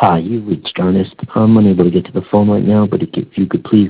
Hi, you've reached Ernest. I'm unable to get to the phone right now, but if you could please